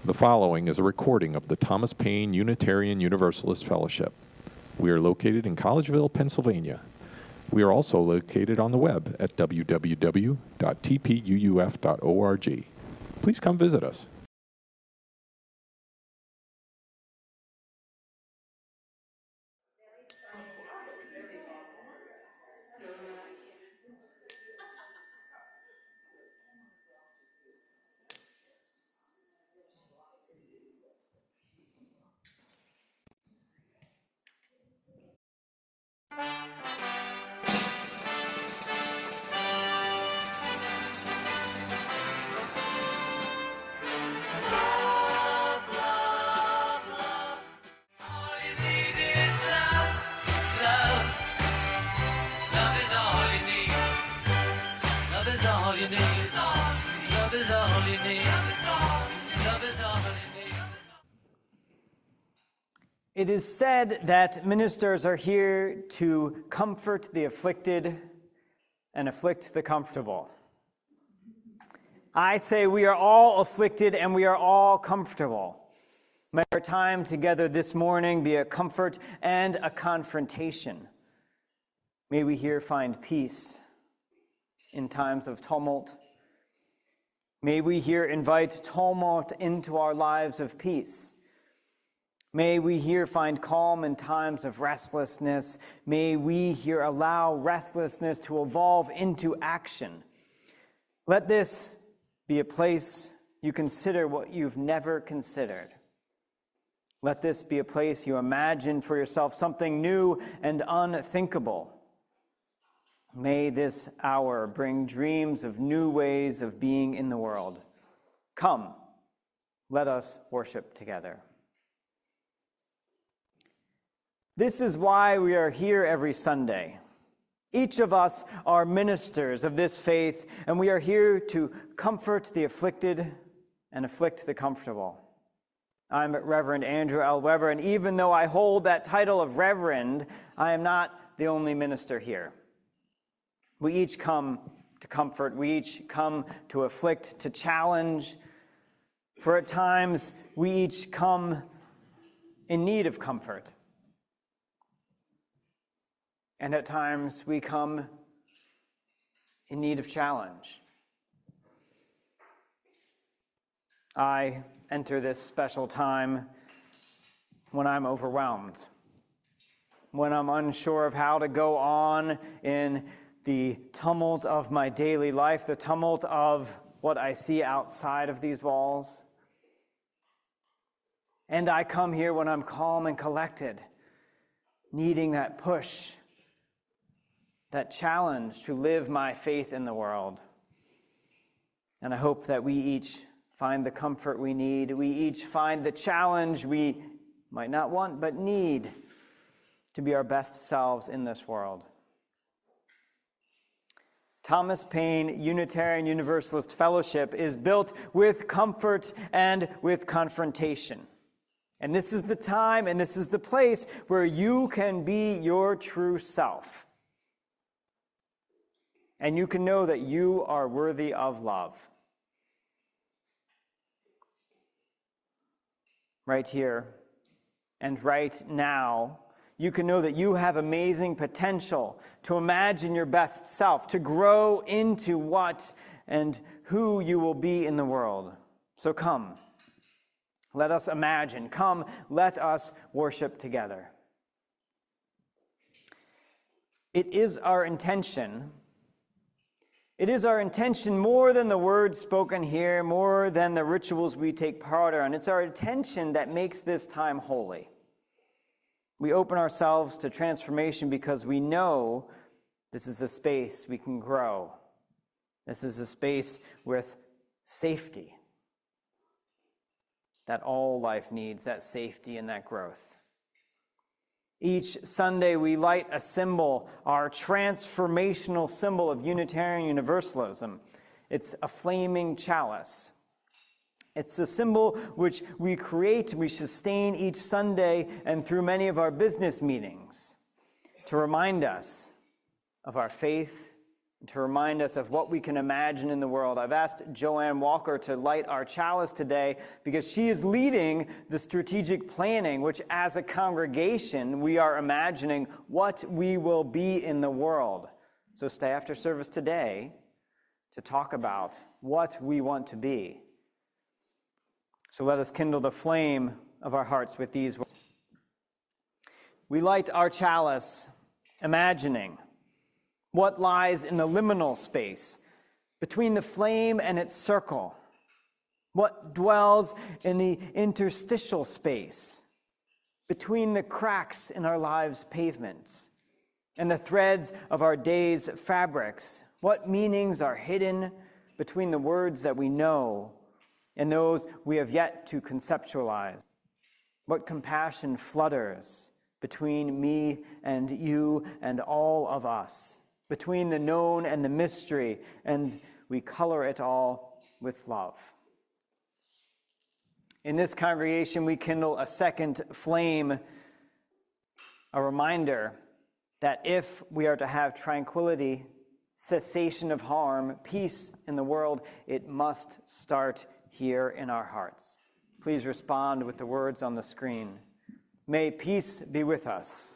The following is a recording of the Thomas Paine Unitarian Universalist Fellowship. We are located in Collegeville, Pennsylvania. We are also located on the web at www.tpuuf.org. Please come visit us. It is said that ministers are here to comfort the afflicted and afflict the comfortable. I say we are all afflicted and we are all comfortable. May our time together this morning be a comfort and a confrontation. May we here find peace in times of tumult. May we here invite tumult into our lives of peace. May we here find calm in times of restlessness. May we here allow restlessness to evolve into action. Let this be a place you consider what you've never considered. Let this be a place you imagine for yourself something new and unthinkable. May this hour bring dreams of new ways of being in the world. Come, let us worship together. This is why we are here every Sunday. Each of us are ministers of this faith, and we are here to comfort the afflicted and afflict the comfortable. I'm Reverend Andrew L. Weber, and even though I hold that title of Reverend, I am not the only minister here. We each come to comfort, we each come to afflict, to challenge, for at times we each come in need of comfort. And at times we come in need of challenge. I enter this special time when I'm overwhelmed, when I'm unsure of how to go on in the tumult of my daily life, the tumult of what I see outside of these walls. And I come here when I'm calm and collected, needing that push, that challenge to live my faith in the world. And I hope that we each find the comfort we need. We each find the challenge we might not want but need to be our best selves in this world. Thomas Paine Unitarian Universalist Fellowship is built with comfort and with confrontation. And this is the time and this is the place where you can be your true self. And you can know that you are worthy of love. Right here and right now, you can know that you have amazing potential to imagine your best self, to grow into what and who you will be in the world. So come, let us imagine. Come, let us worship together. It is our intention more than the words spoken here, more than the rituals we take part in. It's our intention that makes this time holy. We open ourselves to transformation because we know this is a space we can grow. This is a space with safety that all life needs, that safety and that growth. Each Sunday we light a symbol, our transformational symbol of Unitarian Universalism. It's a flaming chalice. It's a symbol which we create, we sustain each Sunday and through many of our business meetings to remind us of our faith to remind us of what we can imagine in the world. I've asked Joanne Walker to light our chalice today because she is leading the strategic planning, which as a congregation, we are imagining what we will be in the world. So stay after service today to talk about what we want to be. So let us kindle the flame of our hearts with these words. We light our chalice, imagining what lies in the liminal space between the flame and its circle, what dwells in the interstitial space between the cracks in our lives' pavements and the threads of our day's fabrics, what meanings are hidden between the words that we know and those we have yet to conceptualize, what compassion flutters between me and you and all of us, between the known and the mystery, and we color it all with love. In this congregation, we kindle a second flame, a reminder that if we are to have tranquility, cessation of harm, peace in the world, it must start here in our hearts. Please respond with the words on the screen. May peace be with us.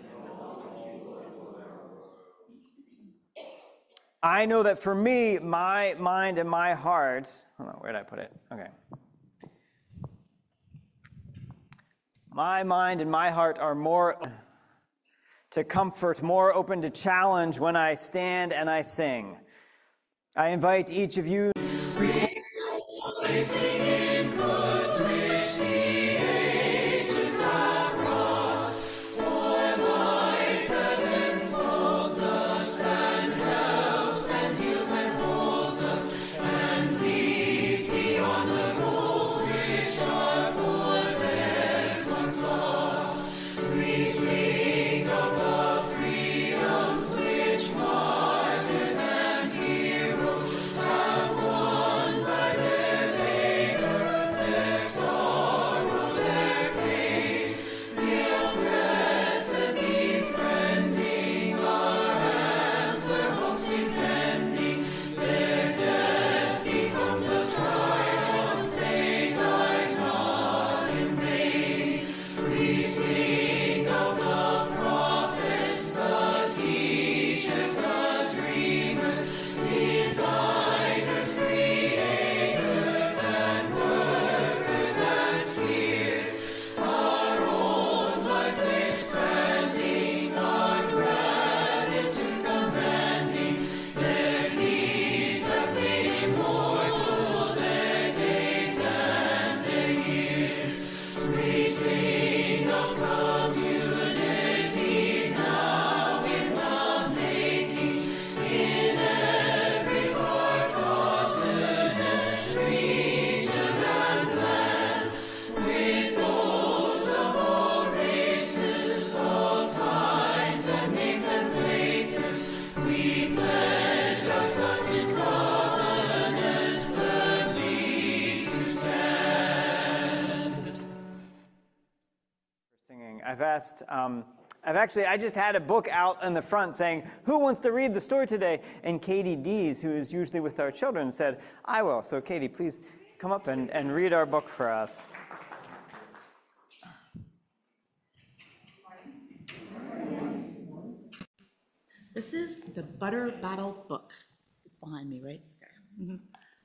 I know that for me, my mind and my heart, hold on, where did I put it? Okay. My mind and my heart are more to comfort, more open to challenge when I stand and I sing. I invite each of you. I just had a book out in the front saying, who wants to read the story today? And Katie Dees, who is usually with our children, said, I will. So Katie, please come up and read our book for us. This is the Butter Battle book. It's behind me, right? Okay. Mm-hmm.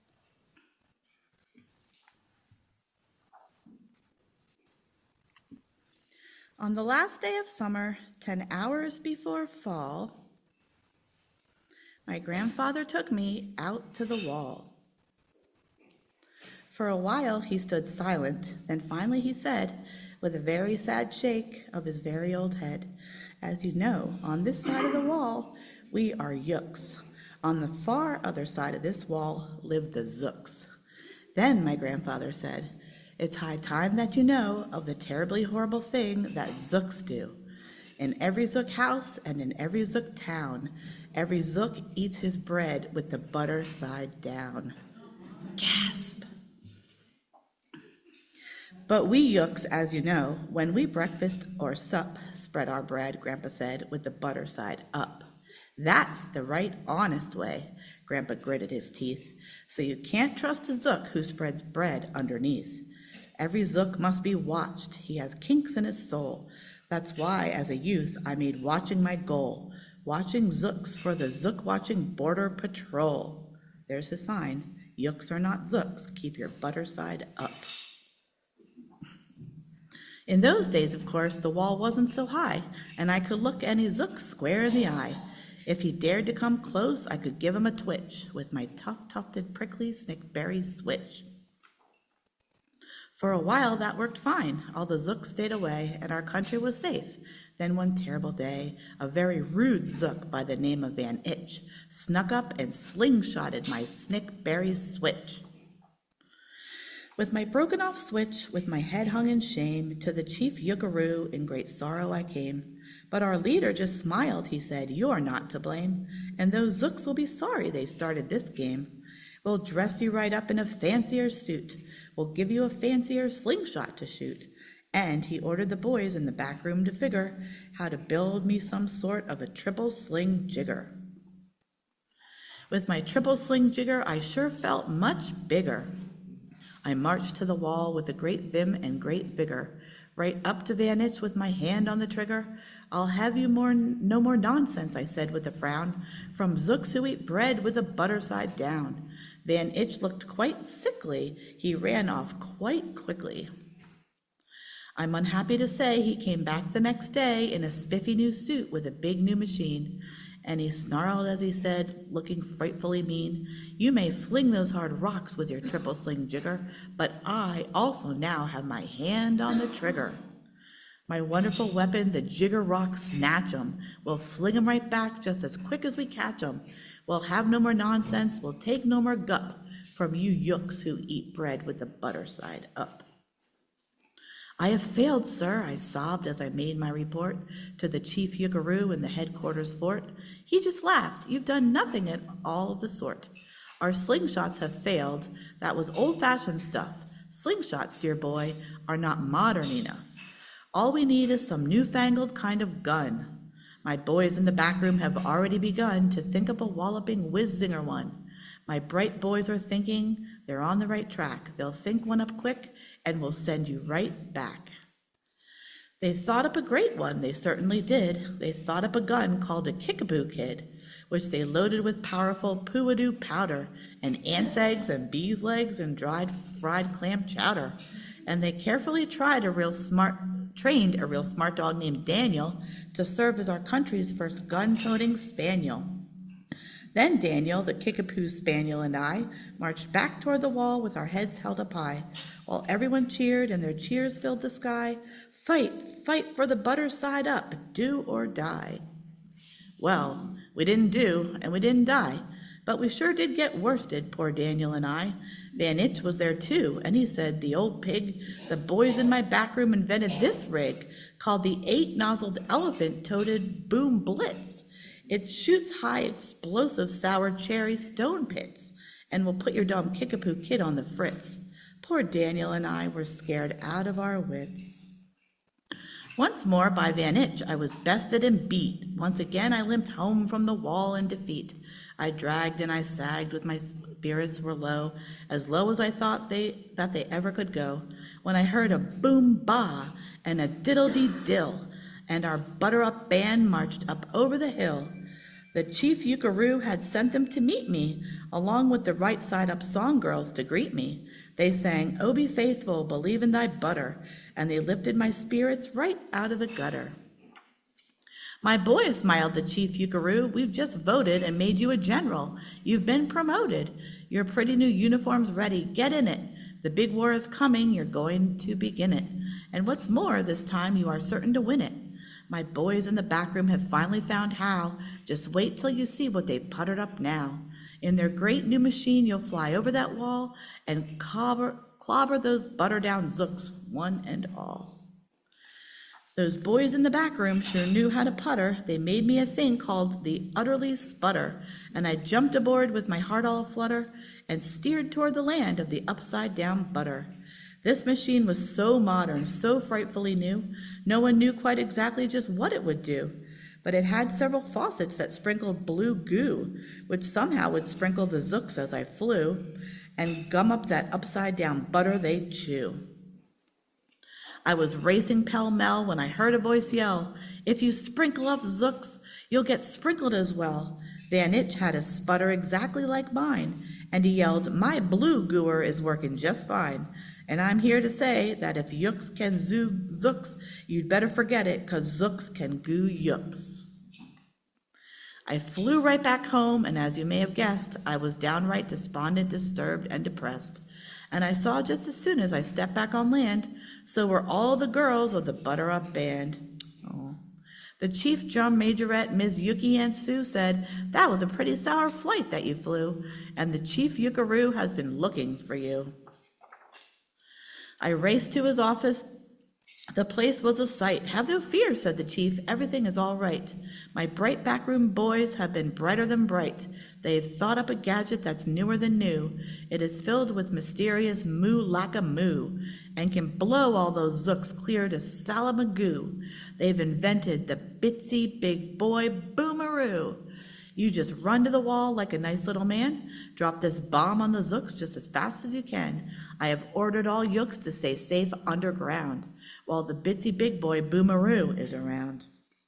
On the last day of summer, 10 hours before fall, my grandfather took me out to the wall. For a while he stood silent, then finally he said, with a very sad shake of his very old head, as you know, on this side of the wall, we are Yooks. On the far other side of this wall live the Zooks. Then my grandfather said, it's high time that you know of the terribly horrible thing that Zooks do. In every Zook house and in every Zook town, every Zook eats his bread with the butter side down. Gasp! But we Yooks, as you know, when we breakfast or sup, spread our bread, Grandpa said, with the butter side up. That's the right, honest way, Grandpa gritted his teeth. So you can't trust a Zook who spreads bread underneath. Every Zook must be watched. He has kinks in his soul. That's why, as a youth, I made watching my goal. Watching Zooks for the Zook-watching Border Patrol. There's his sign. Yooks are not Zooks. Keep your butter side up. In those days, of course, the wall wasn't so high, and I could look any Zook square in the eye. If he dared to come close, I could give him a twitch with my tough-tufted prickly snickberry switch. For a while, that worked fine. All the Zooks stayed away, and our country was safe. Then one terrible day, a very rude Zook by the name of Van Itch snuck up and slingshotted my snickberry switch. With my broken-off switch, with my head hung in shame, to the chief Yookaroo in great sorrow I came. But our leader just smiled. He said, "You're not to blame, and those Zooks will be sorry they started this game. We'll dress you right up in a fancier suit. We'll give you a fancier slingshot to shoot." And he ordered the boys in the back room to figure how to build me some sort of a triple sling jigger. With my triple sling jigger, I sure felt much bigger. I marched to the wall with a great vim and great vigor, right up to Van Itch with my hand on the trigger. "I'll have you no more nonsense," I said with a frown, "from Zooks who eat bread with the butter side down." Van Itch looked quite sickly. He ran off quite quickly. I'm unhappy to say he came back the next day in a spiffy new suit with a big new machine, and he snarled as he said, looking frightfully mean, "You may fling those hard rocks with your triple sling jigger, but I also now have my hand on the trigger. My wonderful weapon, the jigger rock snatch 'em. We'll fling 'em right back just as quick as we catch 'em. We'll have no more nonsense, we'll take no more gup from you Yooks who eat bread with the butter side up." "I have failed, sir," I sobbed as I made my report to the chief Yookaroo in the headquarters fort. He just laughed. "You've done nothing at all of the sort. Our slingshots have failed. That was old-fashioned stuff. Slingshots, dear boy, are not modern enough. All we need is some newfangled kind of gun. My boys in the back room have already begun to think up a walloping whiz-zinger one. My bright boys are thinking they're on the right track. They'll think one up quick and will send you right back." They thought up a great one, they certainly did. They thought up a gun called a Kickapoo Kid, which they loaded with powerful Poo-a-doo powder and ants' eggs and bees' legs and dried fried clam chowder. And they carefully trained a real smart dog named Daniel to serve as our country's first gun-toting spaniel. Then Daniel, the Kickapoo Spaniel, and I marched back toward the wall with our heads held up high, while everyone cheered and their cheers filled the sky. "Fight, fight for the butter side up, do or die." Well, we didn't do and we didn't die, but we sure did get worsted, poor Daniel and I. Van Itch was there too, and he said, "The old pig, the boys in my back room invented this rig called the 8-nozzled elephant-toted Boom Blitz. It shoots high explosive sour cherry stone pits and will put your dumb Kickapoo Kid on the fritz." Poor Daniel and I were scared out of our wits. Once more by Van Itch I was bested and beat. Once again I limped home from the wall in defeat. I dragged and I sagged with my spirits were low as I thought that they ever could go, when I heard a boom-ba and a diddle-dee-dill, and our butter-up band marched up over the hill. The chief Yookaroo had sent them to meet me, along with the right-side-up song girls to greet me. They sang, "Oh, be faithful, believe in thy butter," and they lifted my spirits right out of the gutter. "My boy," smiled the chief Yookaroo, "we've just voted and made you a general. You've been promoted. Your pretty new uniform's ready. Get in it. The big war is coming. You're going to begin it. And what's more, this time you are certain to win it. My boys in the back room have finally found how. Just wait till you see what they've puttered up now. In their great new machine, you'll fly over that wall and clobber those butter-down Zooks, one and all." Those boys in the back room sure knew how to putter. They made me a thing called the Utterly Sputter, and I jumped aboard with my heart all aflutter and steered toward the land of the upside-down butter. This machine was so modern, so frightfully new, no one knew quite exactly just what it would do. but it had several faucets that sprinkled blue goo, which somehow would sprinkle the zooks as I flew, and gum up that upside-down butter they'd chew. I was racing pell-mell when I heard a voice yell, "If you sprinkle up zooks, you'll get sprinkled as well." Van Itch had a sputter exactly like mine, and he yelled, "My blue gooer is working just fine. And I'm here to say that if yooks can zoo zooks, you'd better forget it, 'cause zooks can goo yooks." I flew right back home, and as you may have guessed, I was downright despondent, disturbed, and depressed. And I saw just as soon as I stepped back on land, so were all the girls of the Butter Up Band. Oh. The chief drum majorette, Ms. Yuki Ann Sue, said, "That was a pretty sour flight that you flew, and the chief Yukaroo has been looking for you." I raced to his office. The place was a sight. "Have no fear," said the chief. "Everything is all right. My bright backroom boys have been brighter than bright. They've thought up a gadget that's newer than new. It is filled with mysterious moo-lacka-moo and can blow all those zooks clear to Salamagoo. They've invented the Bitsy Big Boy Boomeroo. You just run to the wall like a nice little man. Drop this bomb on the zooks just as fast as you can. I have ordered all yooks to stay safe underground while the Bitsy Big Boy Boomeroo is around."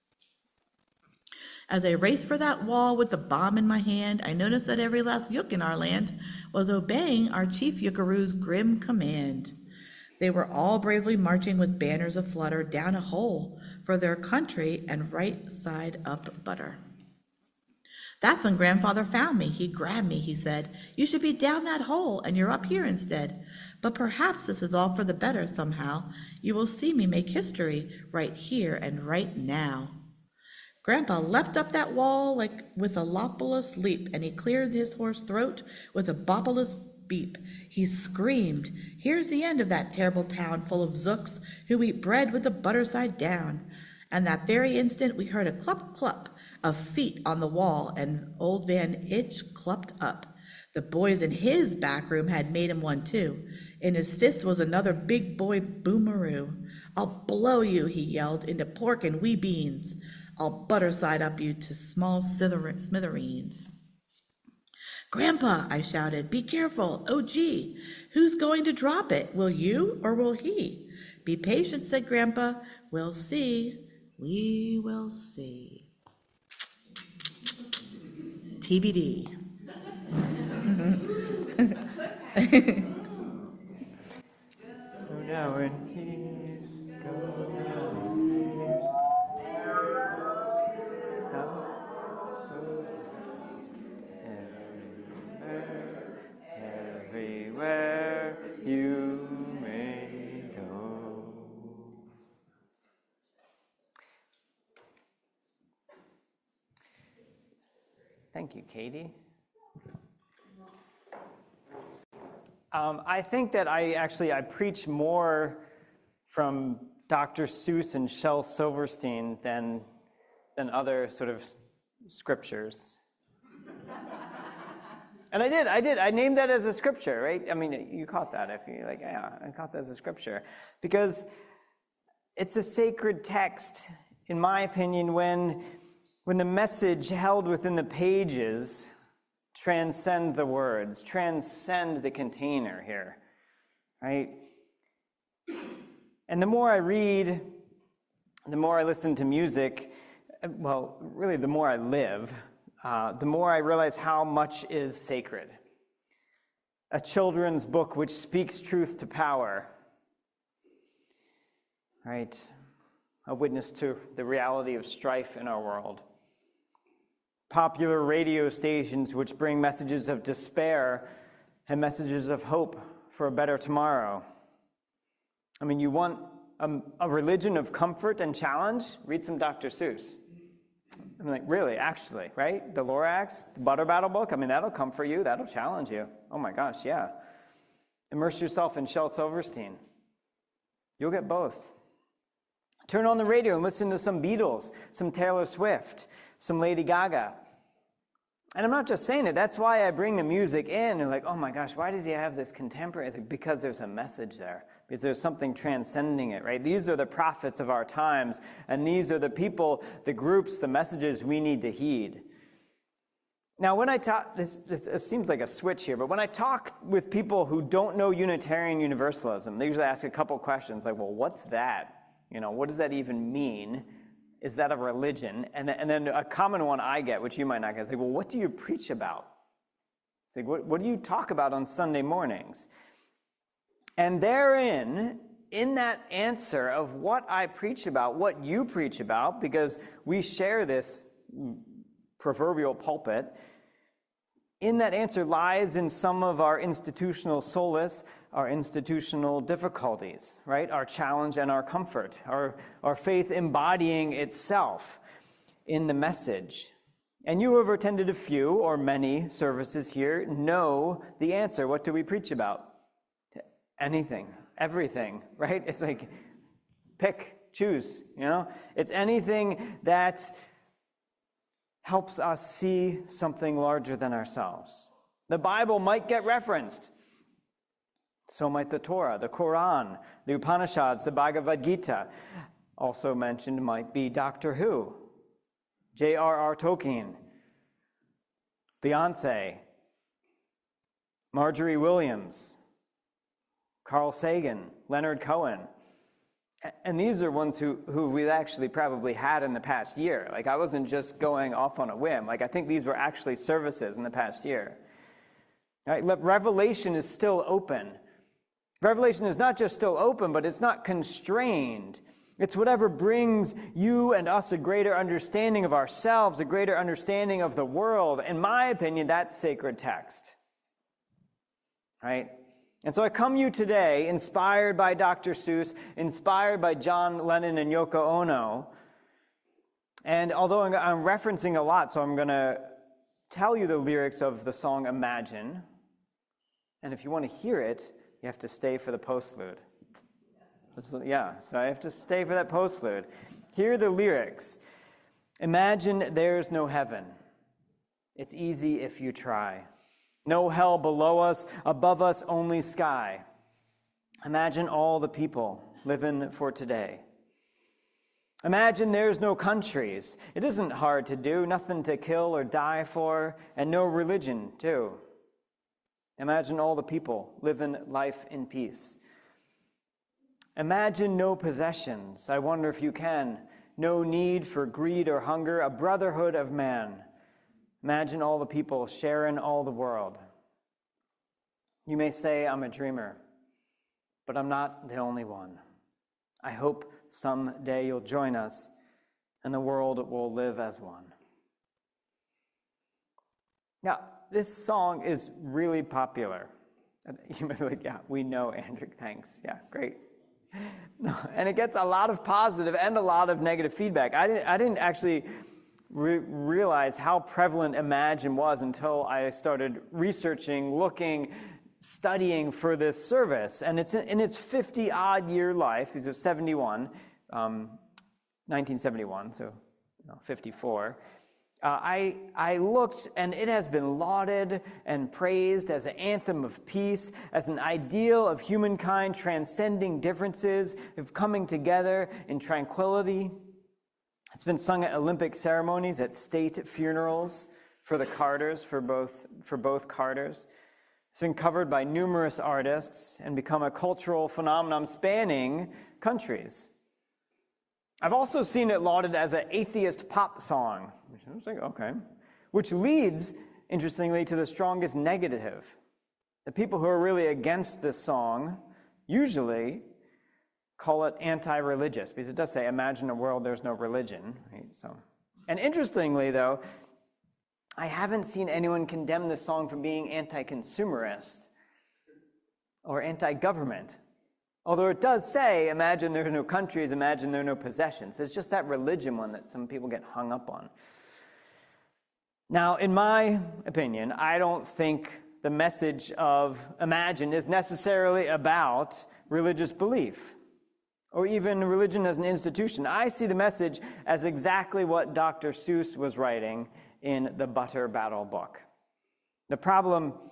As I raced for that wall with the bomb in my hand, I noticed that every last yook in our land was obeying our chief Yukaroo's grim command. They were all bravely marching with banners aflutter down a hole for their country and right side up butter. That's when Grandfather found me. He grabbed me, he said, "You should be down that hole, and you're up here instead. But perhaps this is all for the better somehow. You will see me make history right here and right now." Grandpa leapt up that wall like with a lopulous leap, and he cleared his hoarse throat with a bopulous beep. He screamed, "Here's the end of that terrible town full of zooks who eat bread with the butter side down." And that very instant we heard a clup clup of feet on the wall, and old Van Itch clumped up. The boys in his back room had made him one too. In his fist was another big boy Boomeroo. "I'll blow you," he yelled, "into pork and wee beans. I'll butter side up you to small smithereens." "Grandpa," I shouted, "be careful. Oh, gee, who's going to drop it? Will you or will he?" "Be patient," said Grandpa. "We'll see. We will see." TBD. Go now in peace, go now in peace. Everywhere you may go. Thank you, Katie. I think that I preach more from Dr. Seuss and Shel Silverstein than other sort of scriptures. And I did. I named that as a scripture, right? I mean, you caught that if you're like, yeah, I caught that as a scripture. Because it's a sacred text, in my opinion, when the message held within the pages transcend the words, transcend the container here, right? And the more I read, the more I listen to music, well, really the more I live, the more I realize how much is sacred. A children's book which speaks truth to power, right? A witness to the reality of strife in our world. Popular radio stations which bring messages of despair and messages of hope for a better tomorrow. I mean, you want a religion of comfort and challenge? Read some Dr. Seuss. I'm like, really, actually, right? The Lorax, the Butter Battle book, I mean, that'll comfort you, that'll challenge you. Oh my gosh, yeah. Immerse yourself in Shel Silverstein. You'll get both. Turn on the radio and listen to some Beatles, some Taylor Swift, some Lady Gaga. And I'm not just saying it, that's why I bring the music in. And like, oh my gosh, why does he have this contemporary? It's like, because there's a message there. because there's something transcending it, right? These are the prophets of our times, and these are the people, the groups, the messages we need to heed. Now, when I talk, this seems like a switch here, but when I talk with people who don't know Unitarian Universalism, they usually ask a couple questions like, well, what's that? What does that even mean? Is that a religion? And then a common one I get, which you might not get, is like, well, what do you preach about? It's like, what do you talk about on Sunday mornings? And therein, in that answer of what I preach about, what you preach about, because we share this proverbial pulpit, in that answer lies in some of our institutional solace, our institutional difficulties, right? Our challenge and our comfort, our faith embodying itself in the message. And you who have attended a few or many services here know the answer. What do we preach about? Anything, everything, right? It's like pick, choose, It's anything that helps us see something larger than ourselves. The Bible might get referenced. So might the Torah, the Quran, the Upanishads, the Bhagavad Gita. Also mentioned might be Doctor Who, J.R.R. Tolkien, Beyonce, Marjorie Williams, Carl Sagan, Leonard Cohen. And these are ones who we've actually probably had in the past year. Like, I wasn't just going off on a whim. Like, I think these were actually services in the past year. Right? Revelation is still open. Revelation is not just still open, but it's not constrained. It's whatever brings you and us a greater understanding of ourselves, a greater understanding of the world. In my opinion, that's sacred text. Right? And so I come to you today inspired by Dr. Seuss, inspired by John Lennon and Yoko Ono. And although I'm referencing a lot, so I'm going to tell you the lyrics of the song Imagine. And if you want to hear it, you have to stay for the postlude. Yeah, so I have to stay for that postlude. Here are the lyrics. Imagine there's no heaven. It's easy if you try. No hell below us, above us only sky. Imagine all the people living for today. Imagine there's no countries. It isn't hard to do, nothing to kill or die for, and no religion, too. Imagine all the people living life in peace. Imagine no possessions. I wonder if you can. No need for greed or hunger, a brotherhood of man. Imagine all the people sharing all the world. You may say I'm a dreamer, but I'm not the only one. I hope someday you'll join us and the world will live as one. Now, this song is really popular. You might be like, yeah, we know, Andrew, thanks. Yeah, great. No, and it gets a lot of positive and a lot of negative feedback. I didn't actually realize how prevalent Imagine was until I started researching, looking, studying for this service. And it's in its 50-odd year life, because it was 1971, so 54. I looked, and it has been lauded and praised as an anthem of peace, as an ideal of humankind transcending differences, of coming together in tranquility. It's been sung at Olympic ceremonies, at state funerals for the Carters, for both Carters. It's been covered by numerous artists and become a cultural phenomenon spanning countries. I've also seen it lauded as an atheist pop song, which I was like, okay, which leads, interestingly, to the strongest negative. The people who are really against this song usually call it anti-religious, because it does say, imagine a world there's no religion. Right? And interestingly, though, I haven't seen anyone condemn this song for being anti-consumerist or anti-government. Although it does say, imagine there are no countries, imagine there are no possessions. It's just that religion one that some people get hung up on. Now, in my opinion, I don't think the message of Imagine is necessarily about religious belief or even religion as an institution. I see the message as exactly what Dr. Seuss was writing in the Butter Battle book. The problem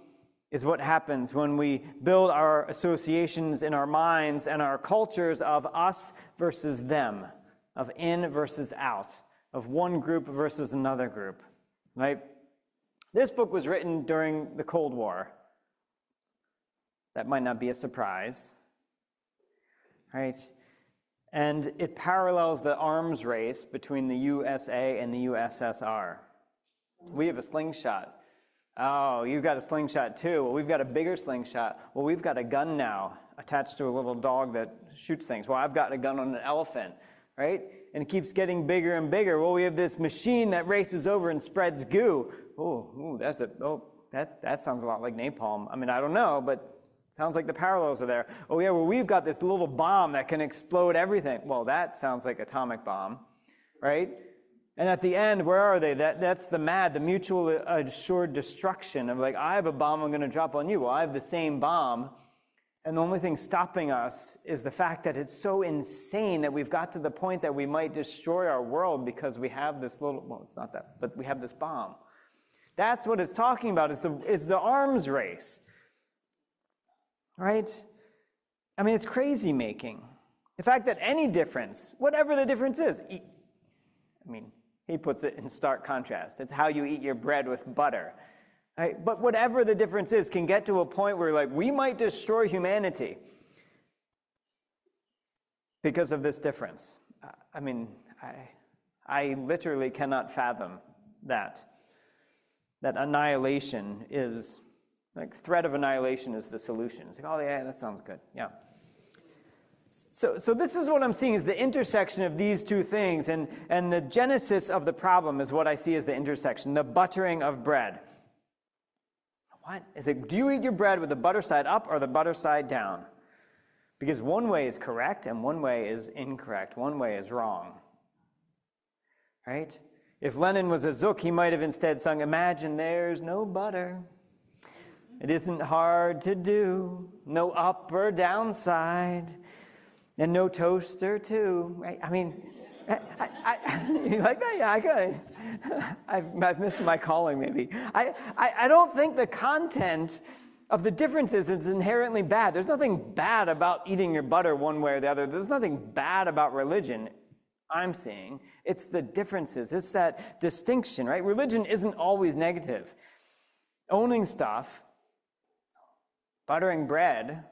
is what happens when we build our associations in our minds and our cultures of us versus them, of in versus out, of one group versus another group, right? This book was written during the Cold War. That might not be a surprise, right? And it parallels the arms race between the USA and the USSR. We have a slingshot. Oh, you've got a slingshot too. Well, we've got a bigger slingshot. Well, we've got a gun now attached to a little dog that shoots things. Well, I've got a gun on an elephant, right? And it keeps getting bigger and bigger. Well, we have this machine that races over and spreads goo. That sounds a lot like napalm. I mean, I don't know, but sounds like the parallels are there. Oh yeah, well, we've got this little bomb that can explode everything. Well, that sounds like atomic bomb, right? And at the end, where are they? That's the mutual assured destruction of like, I have a bomb I'm going to drop on you. Well, I have the same bomb. And the only thing stopping us is the fact that it's so insane that we've got to the point that we might destroy our world because we have this well, it's not that, but we have this bomb. That's what it's talking about, is the arms race. Right? I mean, it's crazy making. The fact that any difference, whatever the difference is, he puts it in stark contrast. It's how you eat your bread with butter. Right? But whatever the difference is can get to a point where like we might destroy humanity because of this difference. I literally cannot fathom that annihilation is, like, threat of annihilation is the solution. It's like, oh yeah, that sounds good, yeah. So this is what I'm seeing, is the intersection of these two things, and the genesis of the problem is what I see as the intersection, the buttering of bread. What? Is it, do you eat your bread with the butter side up or the butter side down? Because one way is correct and one way is incorrect. One way is wrong. Right? If Lenin was a zook, he might have instead sung, imagine there's no butter. It isn't hard to do. No up or down side. And no toaster too. Right? I mean, you like that? Yeah, I got it. I've missed my calling maybe. I don't think the content of the differences is inherently bad. There's nothing bad about eating your butter one way or the other. There's nothing bad about religion, I'm seeing. It's the differences. It's that distinction, right? Religion isn't always negative. Owning stuff, buttering bread,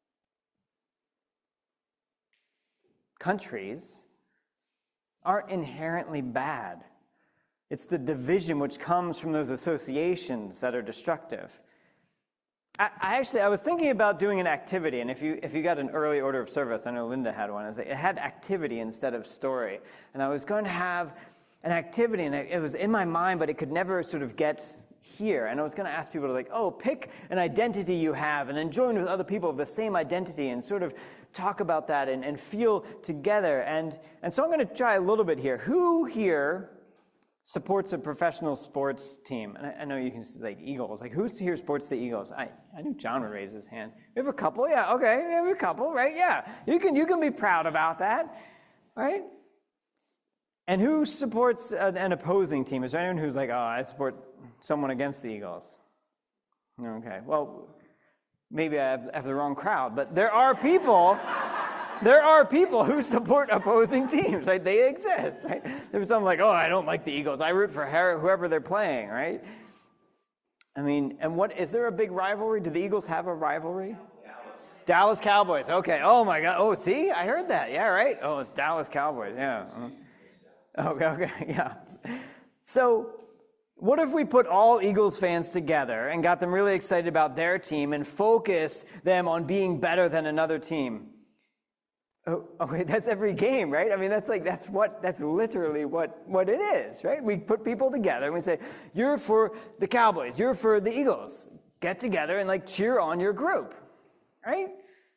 countries aren't inherently bad. It's the division which comes from those associations that are destructive. I was thinking about doing an activity, and if you got an early order of service, I know Linda had one, it had activity instead of story. And I was going to have an activity, and it was in my mind, but it could never sort of get here. And I was going to ask people to pick an identity you have and then join with other people of the same identity and sort of talk about that and feel together. And so I'm going to try a little bit here. Who here supports a professional sports team? And I know you can say Eagles. Like, who here supports the Eagles? I knew John would raise his hand. We have a couple. Yeah, okay. We have a couple, right? Yeah. You can be proud about that, right? And who supports an opposing team? Is there anyone who's like, oh, I support someone against the Eagles? Okay. Well, maybe I have the wrong crowd, but there are people who support opposing teams, right? They exist, right? There's some like, oh, I don't like the Eagles. I root for whoever they're playing, right? I mean, and is there a big rivalry? Do the Eagles have a rivalry? Dallas Cowboys. Okay. Oh my God. Oh, see, I heard that. Yeah, right. Oh, it's Dallas Cowboys. Yeah. Okay. Yeah. So, what if we put all Eagles fans together and got them really excited about their team and focused them on being better than another team? Oh, okay, that's every game, right? I mean, that's literally what it is, right? We put people together and we say, you're for the Cowboys, you're for the Eagles. Get together and cheer on your group, right?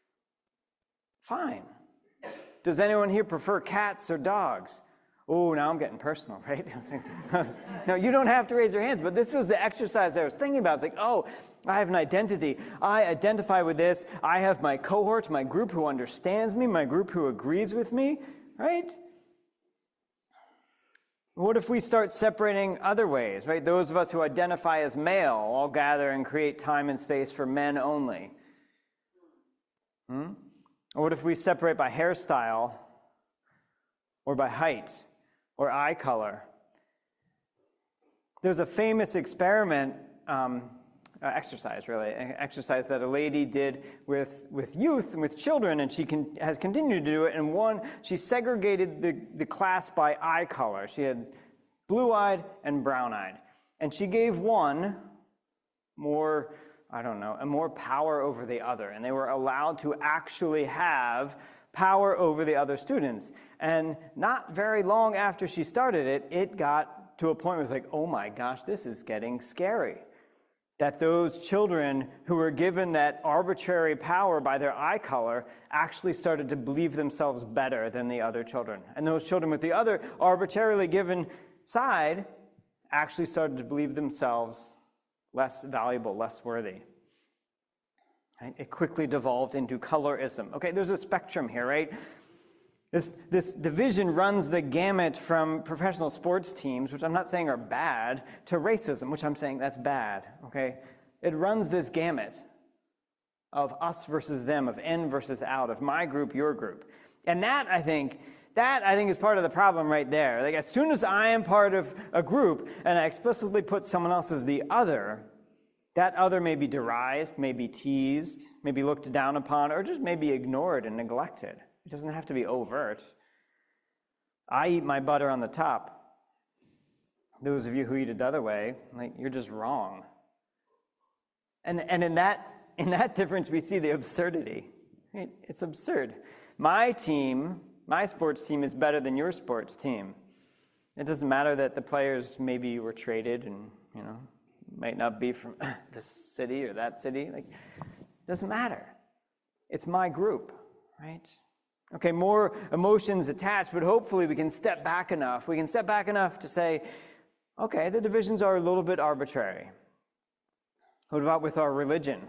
Fine. Does anyone here prefer cats or dogs? Oh, now I'm getting personal, right? No, you don't have to raise your hands, but this was the exercise I was thinking about. It's like, oh, I have an identity. I identify with this. I have my cohort, my group who understands me, my group who agrees with me, right? What if we start separating other ways, right? Those of us who identify as male all gather and create time and space for men only. Or what if we separate by hairstyle or by height or eye color? There's a famous experiment, exercise that a lady did with youth and with children, and she has continued to do it. And one, she segregated the class by eye color. She had blue-eyed and brown-eyed. And she gave one more power over the other. And they were allowed to actually have power over the other students. And not very long after she started it, it got to a point where it was like, oh my gosh, this is getting scary. That those children who were given that arbitrary power by their eye color actually started to believe themselves better than the other children. And those children with the other arbitrarily given side actually started to believe themselves less valuable, less worthy. Right? It quickly devolved into colorism. Okay, there's a spectrum here, right? This division runs the gamut from professional sports teams, which I'm not saying are bad, to racism, which I'm saying that's bad, okay? It runs this gamut of us versus them, of in versus out, of my group, your group. And that I think is part of the problem right there. Like, as soon as I am part of a group and I explicitly put someone else as the other, that other may be derised, may be teased, may be looked down upon, or just may be ignored and neglected. It doesn't have to be overt. I eat my butter on the top. Those of you who eat it the other way, like, you're just wrong. And in that difference, we see the absurdity. Right? It's absurd. My sports team is better than your sports team. It doesn't matter that the players maybe were traded and, might not be from this city or that city. Like, it doesn't matter. It's my group, right? Okay, more emotions attached, but hopefully we can step back enough. We can step back enough to say, okay, the divisions are a little bit arbitrary. What about with our religion?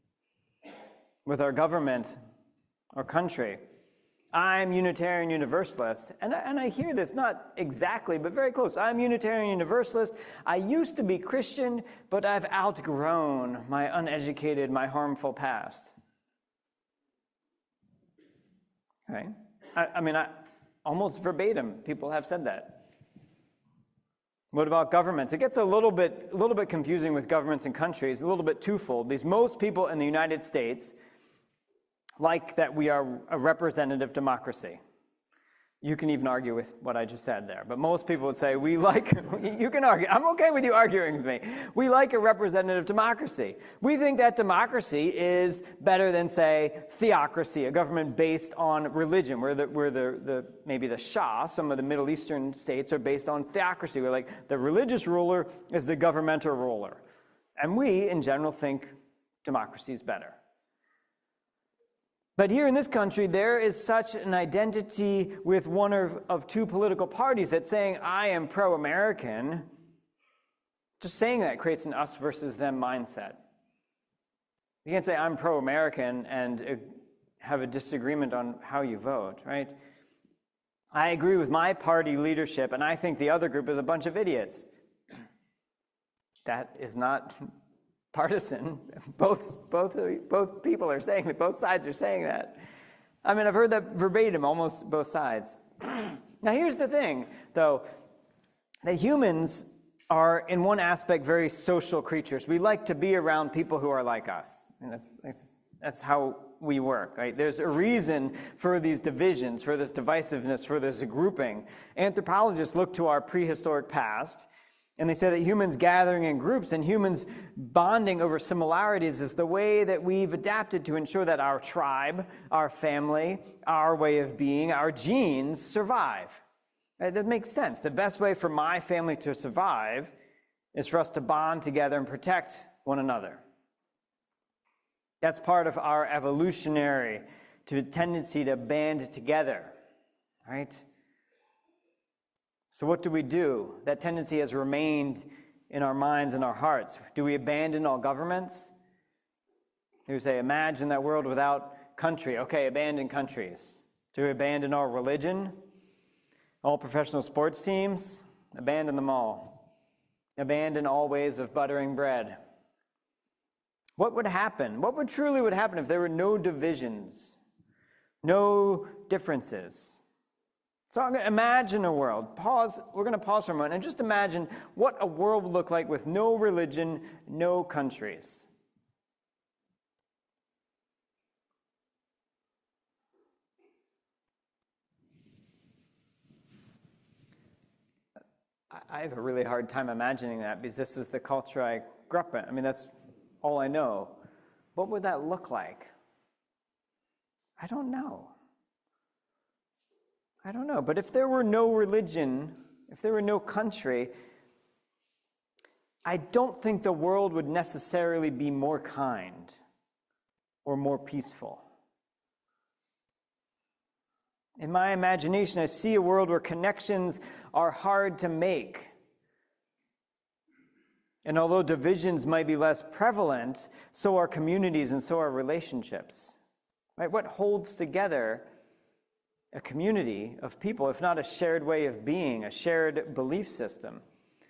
With our government, our country? I'm Unitarian Universalist, and I hear this, not exactly, but very close. I'm Unitarian Universalist. I used to be Christian, but I've outgrown my uneducated, my harmful past. Okay? I almost verbatim, people have said that. What about governments? It gets a little bit confusing with governments and countries, a little bit twofold, because most people in the United States like that we are a representative democracy. You can even argue with what I just said there, but most people would say you can argue, I'm okay with you arguing with me. We like a representative democracy. We think that democracy is better than, say, theocracy, a government based on religion, where maybe the Shah, some of the Middle Eastern states are based on theocracy, where like the religious ruler is the governmental ruler. And we, in general, think democracy is better. But here in this country, there is such an identity with one of two political parties that saying, I am pro-American, just saying that creates an us versus them mindset. You can't say I'm pro-American and have a disagreement on how you vote, right? I agree with my party leadership, and I think the other group is a bunch of idiots. That is not partisan. Both people are saying that. Both sides are saying that. I mean, I've heard that verbatim, almost both sides. Now, here's the thing, though, that humans are, in one aspect, very social creatures. We like to be around people who are like us. And that's how we work, right? There's a reason for these divisions, for this divisiveness, for this grouping. Anthropologists look to our prehistoric past, and they say that humans gathering in groups and humans bonding over similarities is the way that we've adapted to ensure that our tribe, our family, our way of being, our genes survive. Right? That makes sense. The best way for my family to survive is for us to bond together and protect one another. That's part of our evolutionary tendency to band together, right? So what do? That tendency has remained in our minds and our hearts. Do we abandon all governments? You say, imagine that world without country. Okay, abandon countries. Do we abandon our religion? All professional sports teams? Abandon them all. Abandon all ways of buttering bread. What would happen? What truly would happen if there were no divisions, no differences? So I'm going to imagine a world. We're going to pause for a moment and just imagine what a world would look like with no religion, no countries. I have a really hard time imagining that because this is the culture I grew up in. I mean, that's all I know. What would that look like? I don't know. But if there were no religion, if there were no country, I don't think the world would necessarily be more kind or more peaceful. In my imagination, I see a world where connections are hard to make. And although divisions might be less prevalent, so are communities and so are relationships. Right? What holds together a community of people, if not a shared way of being, a shared belief system?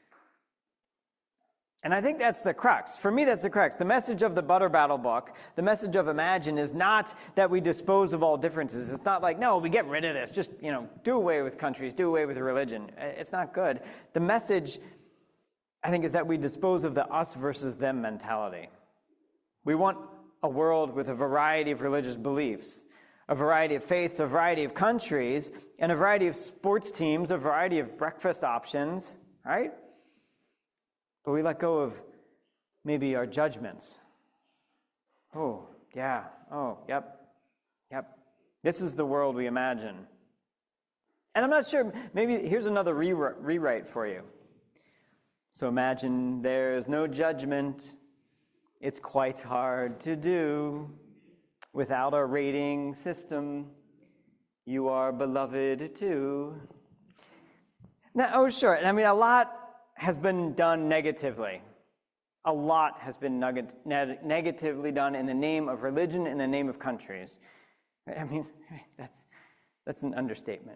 And I think that's the crux. For me, that's the crux. The message of the Butter Battle book, the message of Imagine, is not that we dispose of all differences. It's not like, no, we get rid of this. Just, do away with countries, do away with religion. It's not good. The message, I think, is that we dispose of the us versus them mentality. We want a world with a variety of religious beliefs, a variety of faiths, a variety of countries, and a variety of sports teams, a variety of breakfast options, right? But we let go of maybe our judgments. Oh, yeah. Oh, yep. This is the world we imagine. And I'm not sure, maybe here's another rewrite for you. So imagine there's no judgment. It's quite hard to do without a rating system. You are beloved too. Now, sure. I mean, a lot has been done negatively. A lot has been negatively done in the name of religion, in the name of countries. I mean, that's an understatement.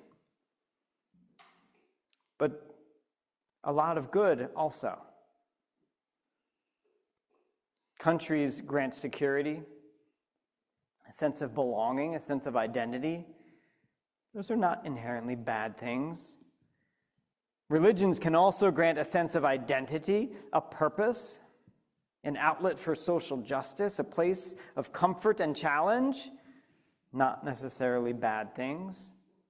But a lot of good also. Countries grant security, a sense of belonging, a sense of identity. Those are not inherently bad things. Religions can also grant a sense of identity, a purpose, an outlet for social justice, a place of comfort and challenge, not necessarily bad things.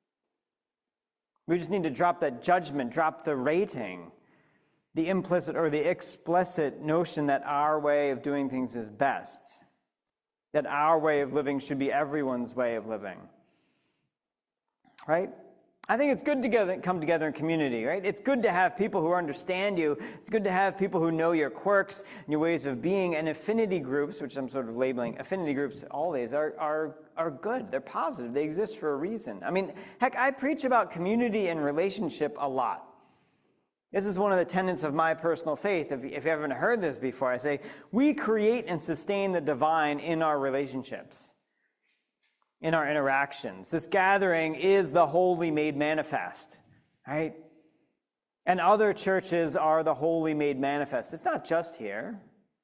We just need to drop that judgment, drop the rating, the implicit or the explicit notion that our way of doing things is best, that our way of living should be everyone's way of living, right? I think it's good to come together in community, right? It's good to have people who understand you. It's good to have people who know your quirks and your ways of being. And affinity groups, which I'm sort of labeling affinity groups always, are good. They're positive. They exist for a reason. I mean, heck, I preach about community and relationship a lot. This is one of the tenets of my personal faith. If you haven't heard this before, I say, we create and sustain the divine in our relationships, in our interactions. This gathering is the holy made manifest, right? And other churches are the holy made manifest. It's not just here,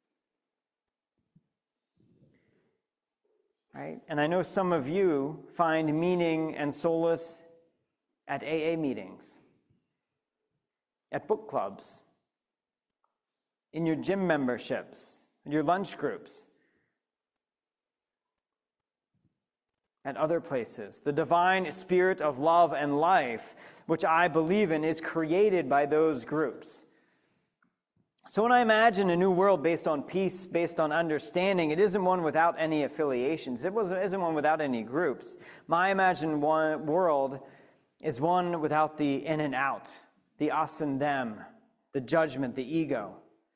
right? And I know some of you find meaning and solace at AA meetings, at book clubs, in your gym memberships, in your lunch groups, at other places. The divine spirit of love and life, which I believe in, is created by those groups. So when I imagine a new world based on peace, based on understanding, it isn't one without any affiliations. It isn't one without any groups. My imagined world is one without the in and out, the us and them, the judgment, the ego.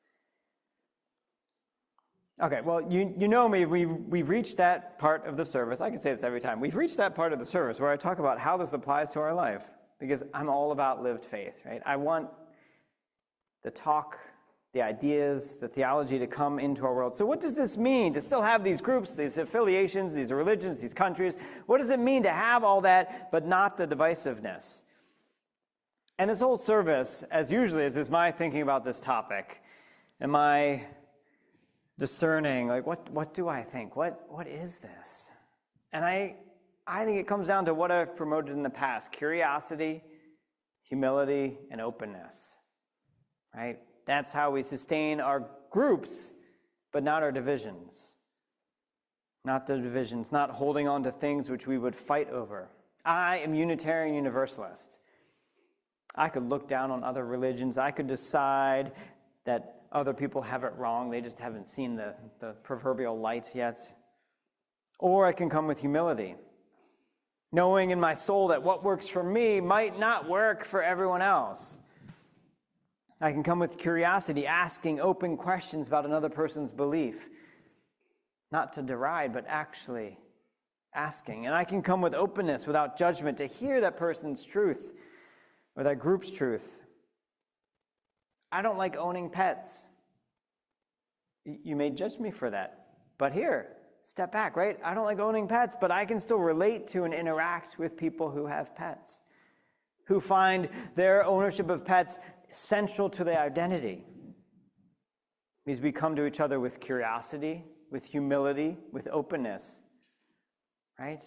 Okay, well, you know me, we've reached that part of the service. I can say this every time. We've reached that part of the service where I talk about how this applies to our life, because I'm all about lived faith, right? I want the talk, the ideas, the theology to come into our world. So what does this mean to still have these groups, these affiliations, these religions, these countries? What does it mean to have all that but not the divisiveness? And this whole service, as usually is my thinking about this topic. Am I discerning, like, what do I think? What is this? And I think it comes down to what I've promoted in the past: curiosity, humility, and openness, right? That's how we sustain our groups, but not our divisions. Not the divisions, not holding on to things which we would fight over. I am Unitarian Universalist. I could look down on other religions. I could decide that other people have it wrong. They just haven't seen the proverbial light yet. Or I can come with humility, knowing in my soul that what works for me might not work for everyone else. I can come with curiosity, asking open questions about another person's belief, not to deride, but actually asking. And I can come with openness without judgment to hear that person's truth or that group's truth. I don't like owning pets. You may judge me for that, but here, step back, right? I don't like owning pets, but I can still relate to and interact with people who have pets, who find their ownership of pets central to their identity. It means we come to each other with curiosity, with humility, with openness, right?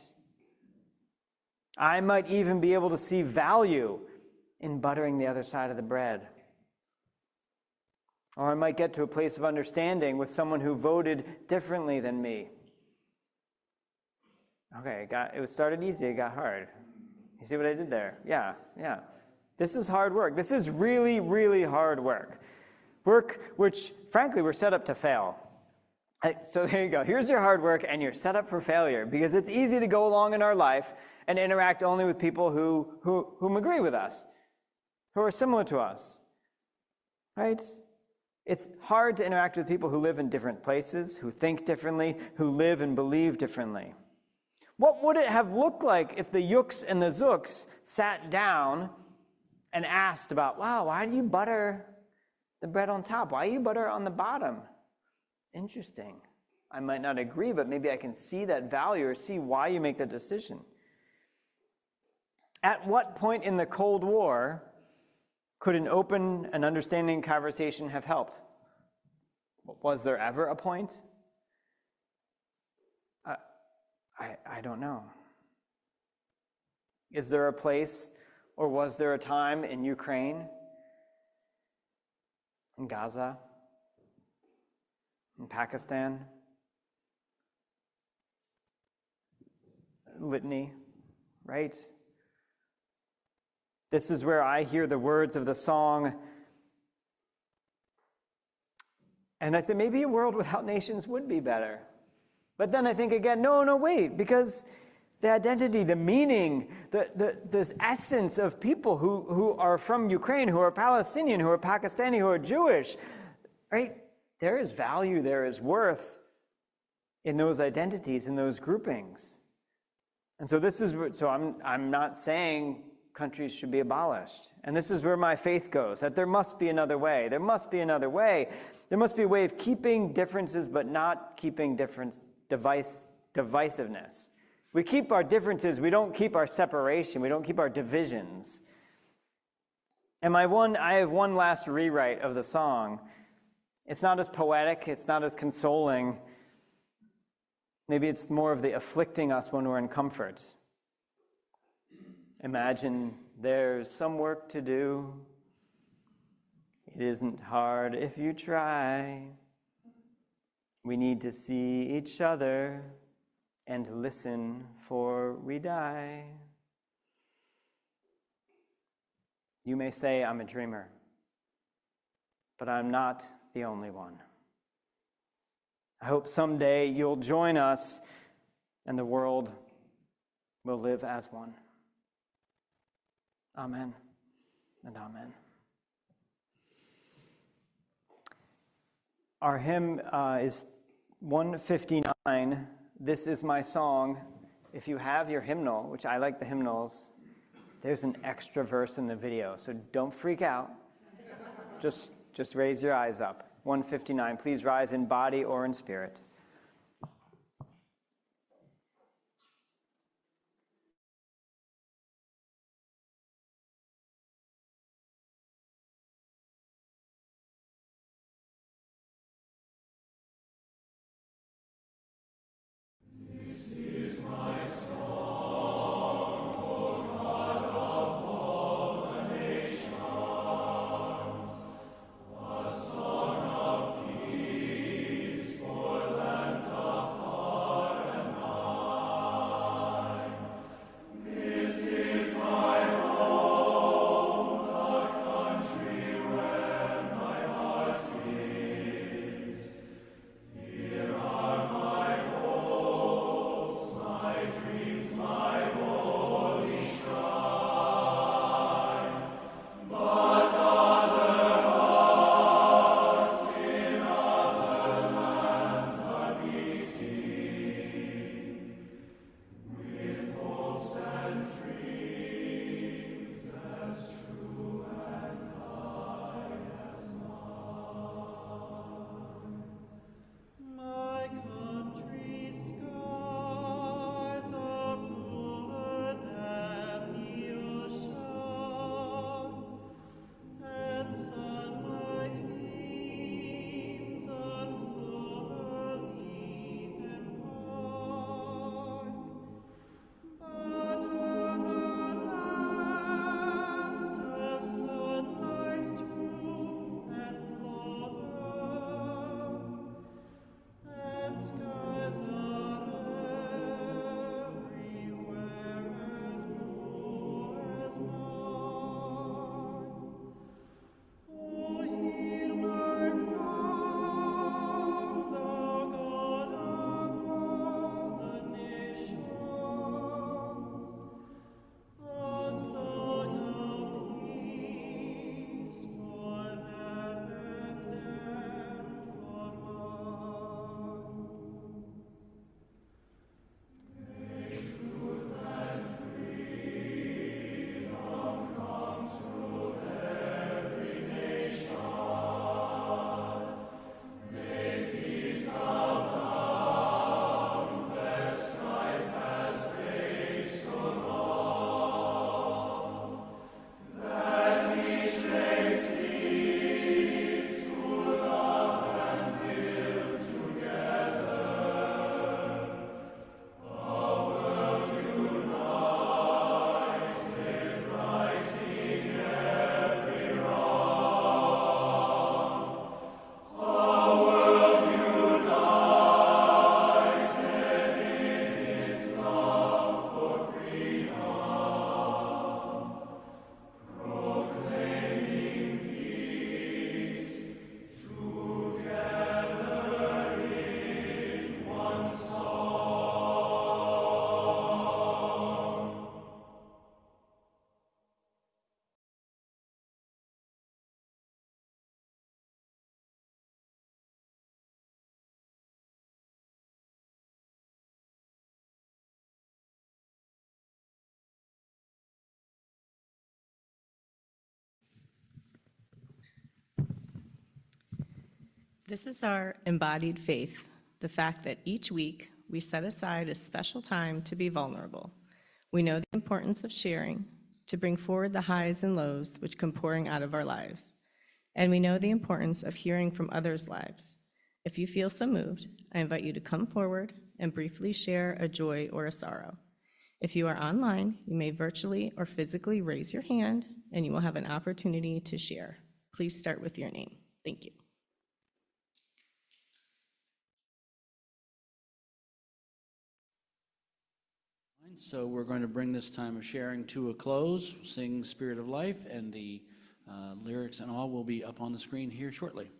I might even be able to see value in buttering the other side of the bread. Or I might get to a place of understanding with someone who voted differently than me. Okay, it started easy, it got hard. You see what I did there? Yeah. This is hard work. This is really, really hard work. Work which, frankly, we're set up to fail. So there you go. Here's your hard work, and you're set up for failure, because it's easy to go along in our life and interact only with people whom agree with us, who are similar to us, right? It's hard to interact with people who live in different places, who think differently, who live and believe differently. What would it have looked like if the Yuks and the Zooks sat down and asked about, wow, why do you butter the bread on top? Why do you butter on the bottom? Interesting. I might not agree, but maybe I can see that value or see why you make that decision. At what point in the Cold War could an open and understanding conversation have helped? Was there ever a point? I don't know. Is there a place, or was there a time in Ukraine, in Gaza, in Pakistan, litany, right? This is where I hear the words of the song, and I say, maybe a world without nations would be better. But then I think again, no, wait, because the identity, the meaning, the essence of people who are from Ukraine, who are Palestinian, who are Pakistani, who are Jewish, right? There is value, there is worth in those identities, in those groupings. And so I'm not saying countries should be abolished. And this is where my faith goes, that there must be another way. There must be another way. There must be a way of keeping differences, but not keeping divisiveness. We keep our differences, we don't keep our separation, we don't keep our divisions. And I have one last rewrite of the song. It's not as poetic, it's not as consoling. Maybe it's more of the afflicting us when we're in comfort. Imagine there's some work to do. It isn't hard if you try. We need to see each other and listen for we die. You may say I'm a dreamer, but I'm not the only one. I hope someday you'll join us and the world will live as one. Amen and amen. Our hymn is 159, This Is My Song. If you have your hymnal, which I like the hymnals, there's an extra verse in the video, so don't freak out. Just raise your eyes up. 159, please rise in body or in spirit. This is our embodied faith, the fact that each week we set aside a special time to be vulnerable. We know the importance of sharing, to bring forward the highs and lows which come pouring out of our lives. And we know the importance of hearing from others' lives. If you feel so moved, I invite you to come forward and briefly share a joy or a sorrow. If you are online, you may virtually or physically raise your hand and you will have an opportunity to share. Please start with your name. Thank you. So we're going to bring this time of sharing to a close, sing Spirit of Life, and the lyrics and all will be up on the screen here shortly.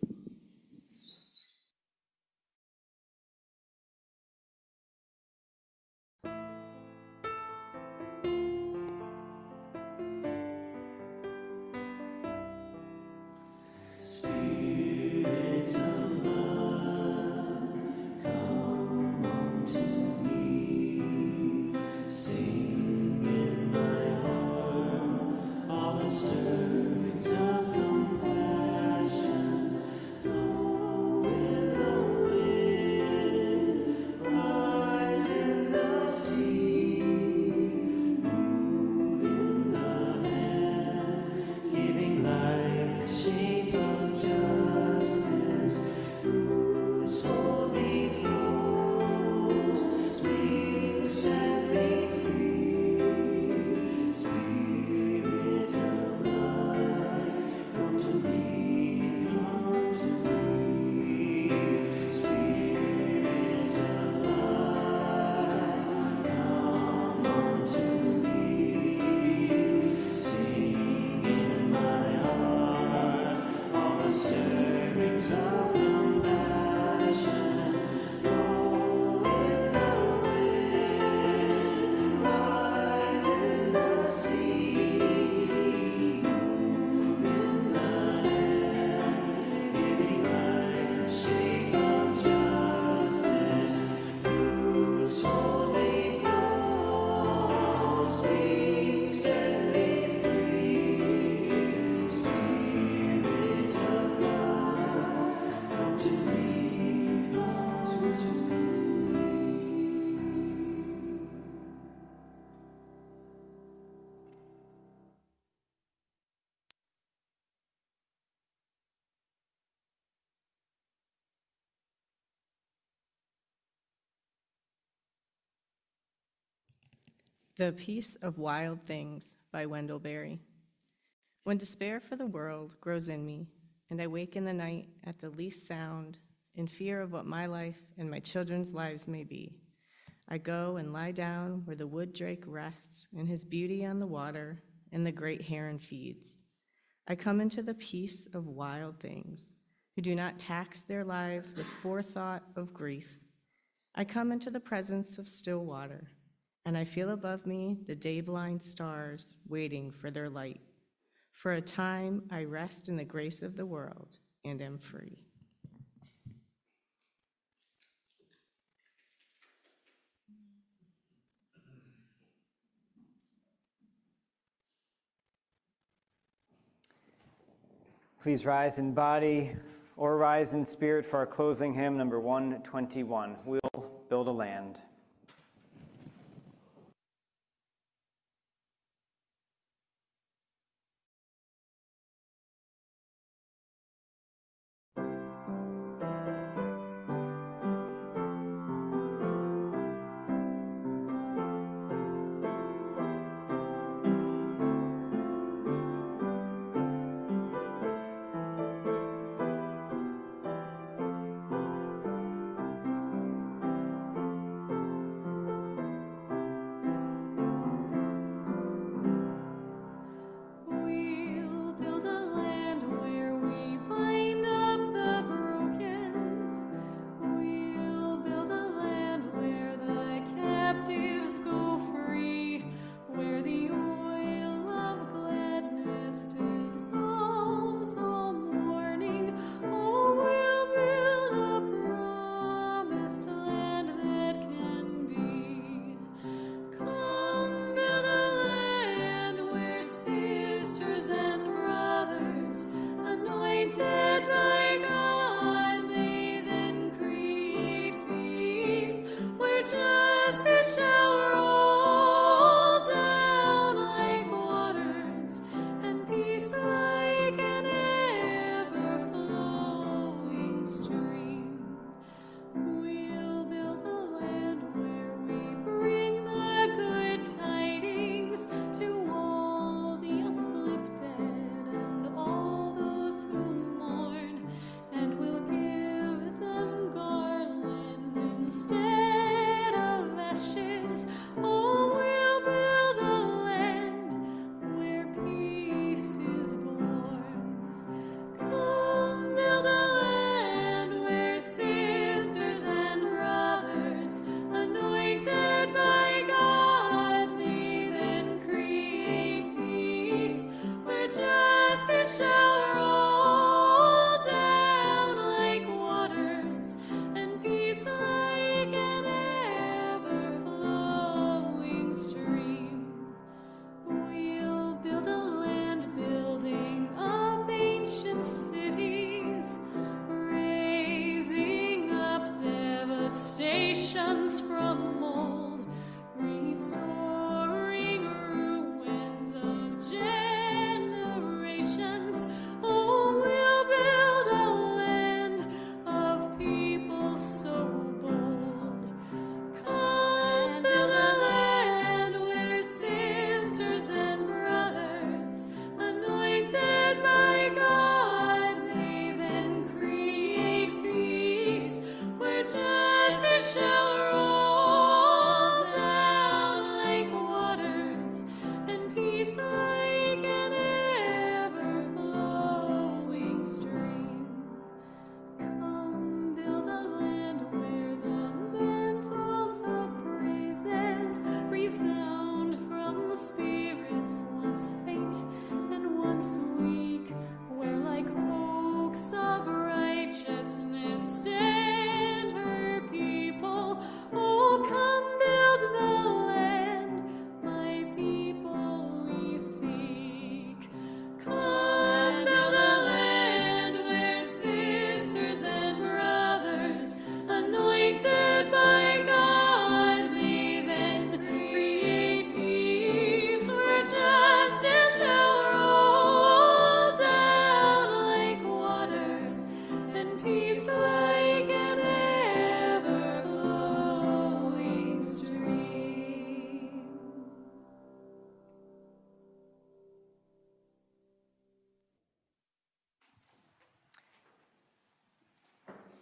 The Peace of Wild Things by Wendell Berry. When despair for the world grows in me, and I wake in the night at the least sound, in fear of what my life and my children's lives may be, I go and lie down where the wood drake rests in his beauty on the water and the great heron feeds. I come into the peace of wild things, who do not tax their lives with forethought of grief. I come into the presence of still water, and I feel above me the day-blind stars waiting for their light. For a time I rest in the grace of the world and am free. Please rise in body or rise in spirit for our closing hymn, number 121, We'll Build a Land.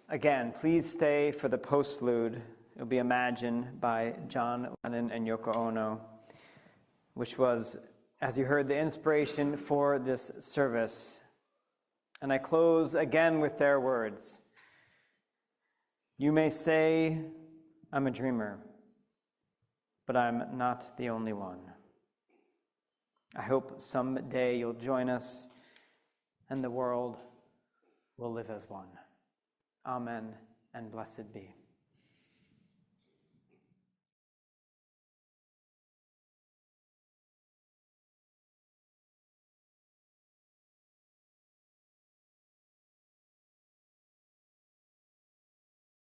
Again, please stay for the postlude. It'll be Imagine by John Lennon and Yoko Ono, which was, as you heard, the inspiration for this service. And I close again with their words. You may say I'm a dreamer, but I'm not the only one. I hope someday you'll join us and the world will live as one. Amen, and blessed be.